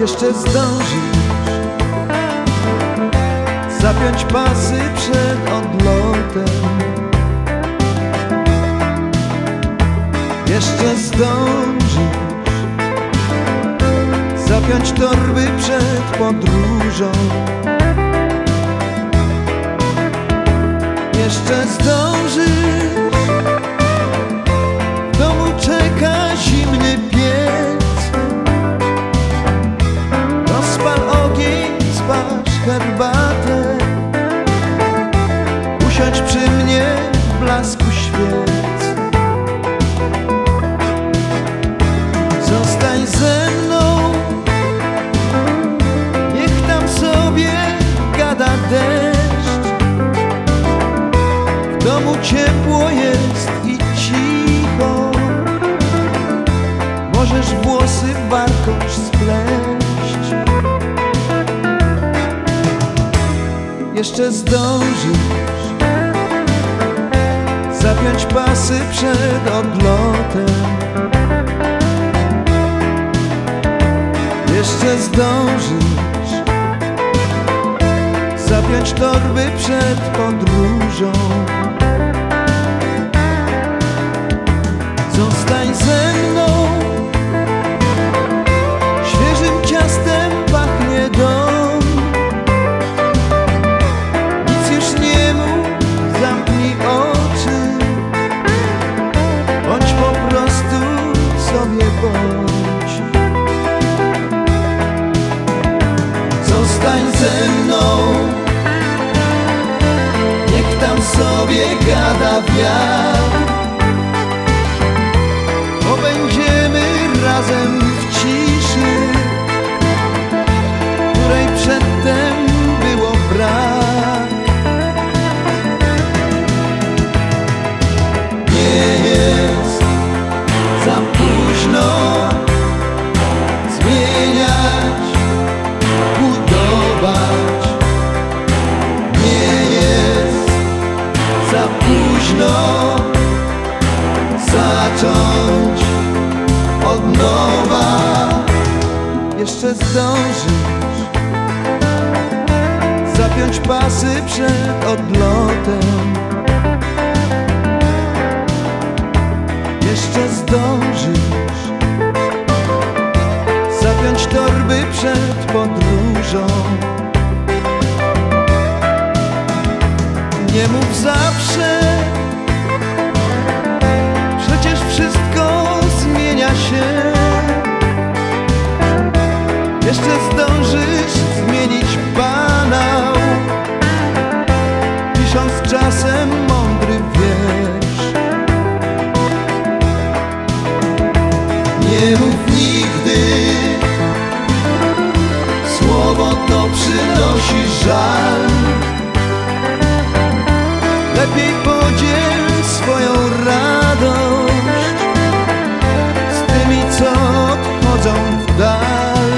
Jeszcze zdążysz zapiąć pasy przed odlotem. Jeszcze zdążysz zapiąć torby przed podróżą. Jeszcze zdążysz, w domu czeka zimny piec. Rozpal ogień, zważ herbatę, usiądź przy mnie w blasku świec. Zostań ze mną, niech tam sobie gada deszcz. W domu ciepło jest i cicho, możesz włosy w warkosz spleść. Jeszcze zdążysz zapiąć pasy przed odlotem. Jeszcze zdążysz zapiąć torby przed podróżą. Zostań ze mną, świeżym ciastem pachnie dom. Nic już nie mów, zamknij oczy, bądź po prostu sobie bądź. Zostań ze mną, niech tam sobie gada wiatr, bo będziemy razem w ciszy, której przedtem było brak. Nie jest za późno zmieniać, budować. Nie jest za późno zacząć od nowa. Jeszcze zdążysz zapiąć pasy przed odlotem. Jeszcze zdążysz zapiąć torby przed podróżą. Nie mów zawsze, przecież wszystko zmienia się. Jeszcze zdążysz zmienić banał, pisząc czasem mądry wiersz. Nie mów nigdy, słowo to przynosi żal. Lepiej podziel swoją radość z tymi, co odchodzą w dal.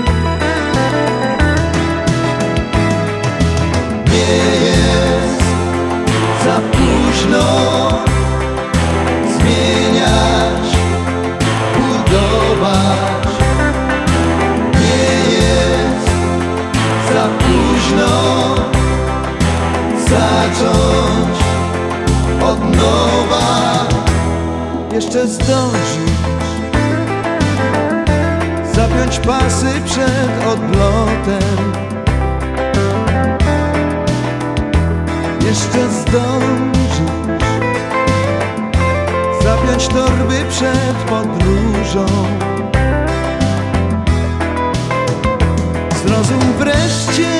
Nie jest za późno zmieniać, budować. Nie jest za późno zacząć od nowa. Jeszcze zdążysz zapiąć pasy przed odlotem. Jeszcze zdążysz zapiąć torby przed podróżą. Zrozum wreszcie,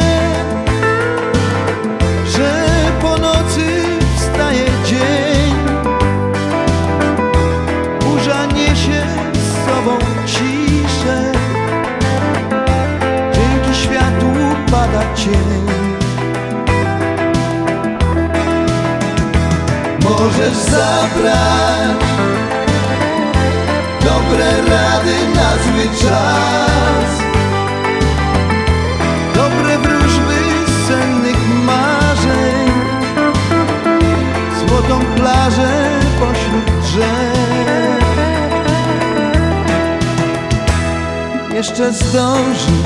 że po nocy wstaje dzień. Burza niesie z sobą ciszę, dzięki światłu pada cień. Możesz zabrać dobre rady na zły czas, dobre wróżby z sennych marzeń, złotą plażę pośród drzew. jeszcze zdążysz.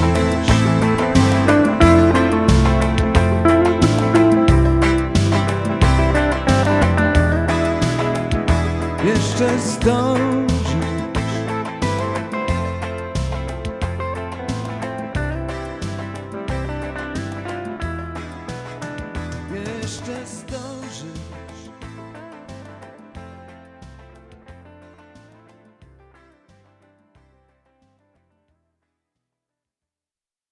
Jeszcze zdążysz. Jeszcze zdążysz.